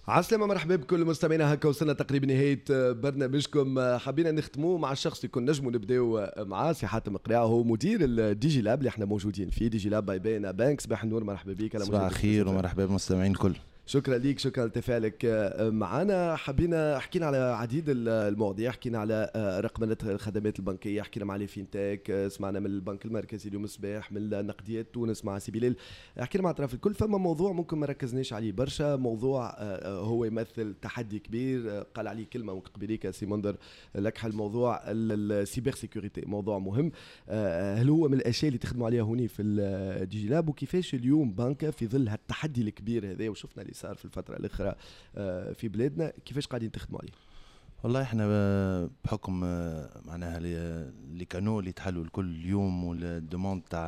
عسلامة، مرحبا بكل مستمعينا. هكا وصلنا تقريبا نهاية برنامجكم. حبينا نختموا مع الشخص اللي كنا نجموا نبداو معاه، سي حاتم قريعة، هو مدير الديجي لاب اللي احنا موجودين فيه. ديجي لاب باي بينا بانك. صباح النور، مرحبا بك. صباح الخير ومرحبا بالمستمعين الكل. شكرا ليك، شكرا لتفاعلك معنا. حبينا حكينا على عديد المواضيع، حكينا على رقمنة الخدمات البنكية، حكينا مع فينتاك، سمعنا من البنك المركزي اليوم الصباح، من نقديات تونس مع سيبيليل، حكينا مع اطراف الكل. فما موضوع ممكن ما ركزناش عليه برشا، موضوع هو يمثل تحدي كبير، قال عليه كلمة من قبليك سي مندر لكحل، موضوع السيبر سيكوريتي، موضوع مهم. هل هو من الاشياء اللي تخدموا عليها هوني في الديجي لاب؟ وكيفاش اليوم بنكة في ظل هالتحدي الكبير هذا، وشفنا اللي صار في الفترة الأخرى في بلادنا، كيفاش قاعدين تخدموا عليه؟ والله احنا بحكم معناها لي كانو اللي تحلوا الكل يوم، والدوموند تاع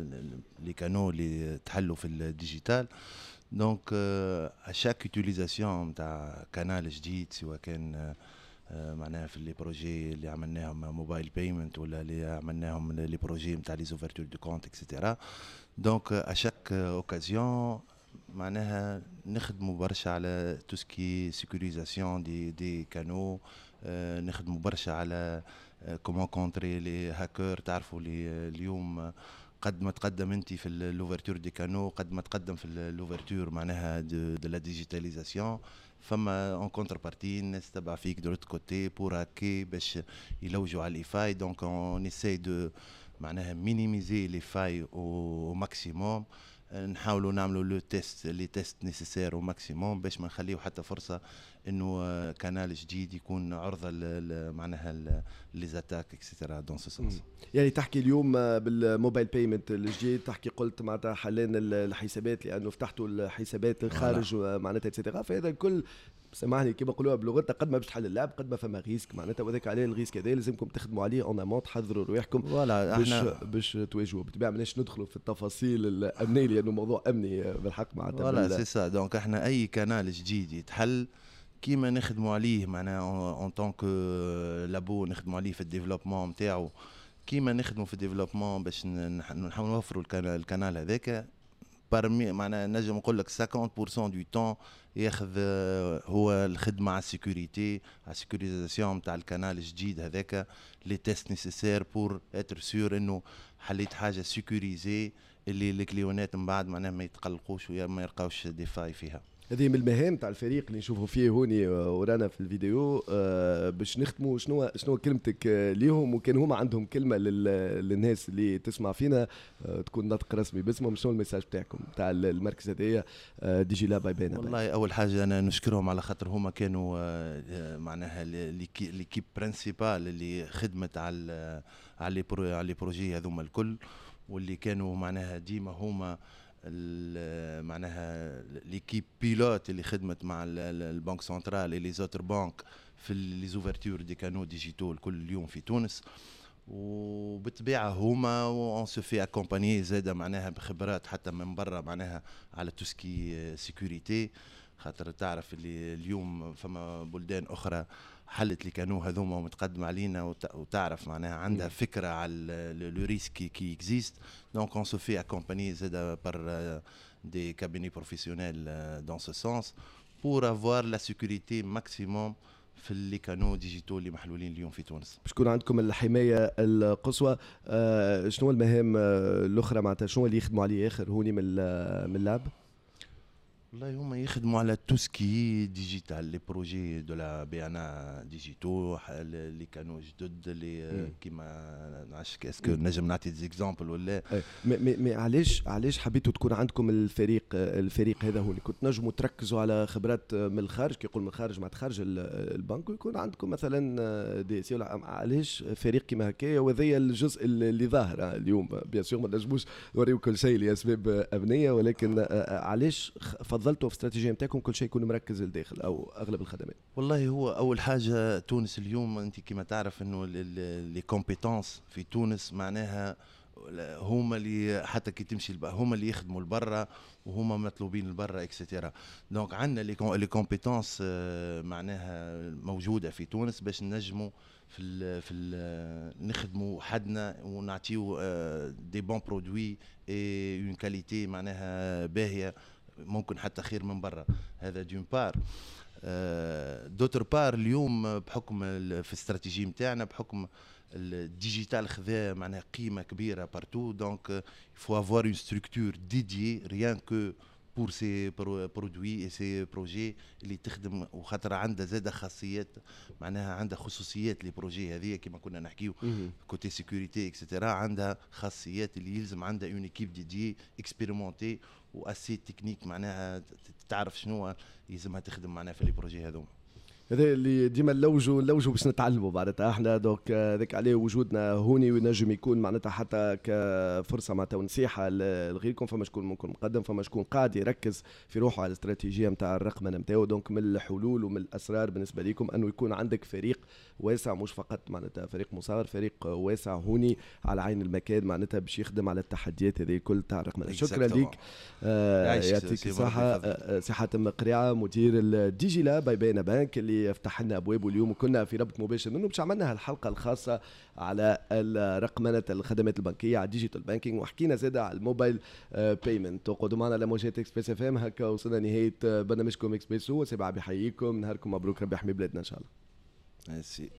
لي كانو اللي تحلوا في الديجيتال، دونك اشاك يوتيليزاسيون تاع كانال جديد، سواء كان معناها في لي بروجي اللي عملناهم موبايل بيمنت، ولا اللي عملناهم لي بروجي نتاع لي زوفرتور دو كونت اكسيتيرا. دونك اشاك اوكازيون معناها نخدموا برشا على توسكي سيكوريزاسيون دي كانو، نخدموا برشا على كومون كونتري لي هاكر. تعرفوا لي اليوم قد ما تقدم انت في لوفرتور دي كانو، قد ما تقدم في لوفرتور معناها دو لا ديجيتاليزاسيون، فما اون كونتر بارتي الناس تبع فيك دو لوت كوتي بور هاكي باش يلوجوا على الايفاي. دونك اون اساي دو معناها مينيميزي لي فاي او ماكسيموم، نحاولوا نعملوا لو تيست لي تيست نيسيسير او ماكسيموم باش ما نخليو حتى فرصه انه كانال جديد يكون عرضه معناها لي زاتاك اكسيتيرا دون سو سونس. يعني تحكي اليوم بالموبايل بيمنت الجديد، تحكي قلت معناتها حلينا الحسابات لانه فتحتوا الحسابات الخارج معناتها اكسيتيرا، فهذا الكل سامحني كيما نقولوها بلغتنا، قد ما باش تحل اللعب قد ما فما ريسك معناتها، وذاك عليه الريسك هذا لازمكم تخدموا عليه اون امون، تحضروا رواحكم باش تواجهوا. بالطبيعه ماناش ندخلوا في التفاصيل الامنيه لانه موضوع امني بالحق معناتها. فوالا سي سا. دونك احنا اي كانال جديد يتحل كيما نخدموا عليه معناها اون طونك لابو، نخدموا عليه في الديفلوبمون نتاعو كيما نخدموا في الديفلوبمون باش نحاولوا نوفروا الكانال هذاك. برمي معناها نجم نقول لك 50% دو طون ياخذ هو الخدمه على السيكوريتي، على السيكوريزاسيون تاع الكانال الجديد هذاك، لي تيست نيسيسير بور اتر سور انه حليت حاجه سيكوريزي اللي الكليونات من بعد معناها ما يتقلقوش ويا ما يلقاوش ديفاي فيها. هذه من المهام تاع الفريق اللي نشوفوا فيه هوني ورانا في الفيديو، باش نختموا. شنو كلمتك ليهم، وكان هما عندهم كلمه للناس اللي تسمع فينا تكون نطق رسمي باسمهم، شنو الميساج تاعكم تاع المركز هذايا ديجي لاب باي بينا؟ والله اول حاجه انا نشكرهم على خاطر هما كانوا معناها ليكيب برينسيبال اللي خدمت على لي بروجي هذوما الكل، واللي كانوا معناها ديما هما معناها ليكيب بيلوت اللي خدمت مع البنك سنترال اللي زوتر بنك في لي زوفرتور دي كانو ديجيتال كل يوم في تونس. وبالطبيعه هما اون سو في اكومباني زاده معناها بخبرات حتى من برا معناها على توسكي سيكوريتي، خاطر تعرف اللي اليوم فما بلدان اخرى حلت اللي كانوا هذوما ومتقدم علينا وتعرف معناها عندها فكره على لو ريسك كي اكزيست. دونك اون سو في اكومباني زاده بار دي كابيني بروفيسيونيل دون سو سونس بور افوار لا سيكوريتي ماكسيموم في اللي كانوا ديجيتال اللي محلولين اليوم في تونس. باش تكون عندكم الحمايه القصوى. شنو المهام الاخرى معناتها، شنو اللي يخدموا عليه اخر هوني من اللاب؟ والله هما يخدموا على توسكي ديجيتال، لي بروجي دو لا بي انا ديجيتو اللي كانوا جدد اللي كيما نعرفش اسكو نجم نعطي ديزيكزامبل ولا مي علاش حبيتوا تكون عندكم الفريق هذا هو اللي كنت نجموا تركزوا على خبرات من الخارج، كي يقول من الخارج مع خارج البنك، ويكون عندكم مثلا دي سي، علاش فريق كيما هكايا؟ وهذا الجزء اللي ظاهر اليوم بيان سور ما نجموش نوريو كل شيء لاسباب امنيه، ولكن علاش فضلتوا في الاستراتيجيه نتاعكم كل شيء يكون مركز للداخل او اغلب الخدمات؟ والله هو اول حاجه تونس اليوم انت كما تعرف انه لي كومبيتونس في تونس معناها هما اللي حتى كي تمشي هما اللي يخدموا لبرا وهما مطلوبين لبرا اكسيتيرا. دونك عندنا لي كومبيتونس معناها موجوده في تونس باش نجموا في نخدموا حدنا ونعطيو دي بون برودوي اي اون كاليتي معناها باهيه ممكن حتى خير من برا. هذا دون بار. دوتر بار اليوم بحكم في الاستراتيجيه نتاعنا، بحكم الديجيتال خذا معناها قيمه كبيره بارتو، دونك يفو افوار اون ستركتور ديديي ريان كو بور سي برودوي اي سي بروجي اللي تخدم، وخاطر عندها زاده خاصيات، معناها عندها خصوصيات لي بروجي هذه كما كنا نحكيو كوتي سيكوريتي اكسترا، عندها خاصيات اللي يلزم عندها اون ايكيب ديدي اكسبيريمونتي واسي تكنيك، معناها تعرف شنو يلزمها تخدم معناها في لي بروجي هذوما. هذا اللي ديما نلوجوا باش نتعلموا معناتها احنا، دوك ذاك عليه وجودنا هوني، وينجم يكون معناتها حتى كفرصه معناتها ونصيحه لغيركم. فما شكون ممكن مقدم، فما شكون قاعد يركز في روحه على الاستراتيجيه نتاع الرقمنه نتاعو. دونك من الحلول ومن الاسرار بالنسبه لكم انه يكون عندك فريق واسع، مش فقط معناتها فريق مصغر، فريق واسع هوني على عين المكان معناتها باش يخدم على التحديات هذه كل تاع الرقمنه. شكرا لك، يعطيك الصحه. صحه مقرعه مدير الديجيلا بايبانا بانك اللي يفتح لنا ابوابه اليوم، وكنا في ربط مباشر منه باش عملنا هالحلقه الخاصه على رقمنه الخدمات البنكيه على الديجيتال بانكينج، وحكينا زاده على الموبايل بايمنت. تقعدوا معنا على موجات اكسبريس اف ام. هكا وصلنا نهايه برنامجكم اكسبريسو، وسبعه بحييكم، نهاركم مبروك، ربي يحمي بلادنا ان شاء الله.